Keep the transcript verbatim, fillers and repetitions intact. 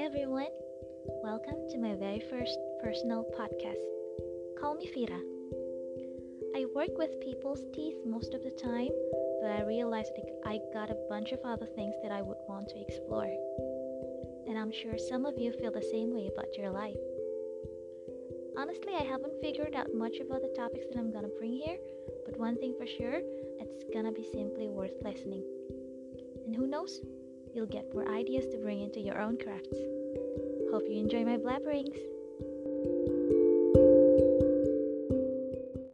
everyone. Welcome to my very first personal podcast. Call me Fira. I work with people's teeth most of the time, but I realized that I got a bunch of other things that I would want to explore. And I'm sure some of you feel the same way about your life. Honestly, I haven't figured out much about the topics that I'm gonna bring here, but one thing for sure, it's gonna be simply worth listening. And who knows? You'll get more ideas to bring into your own crafts. Hope you enjoy my blabberings.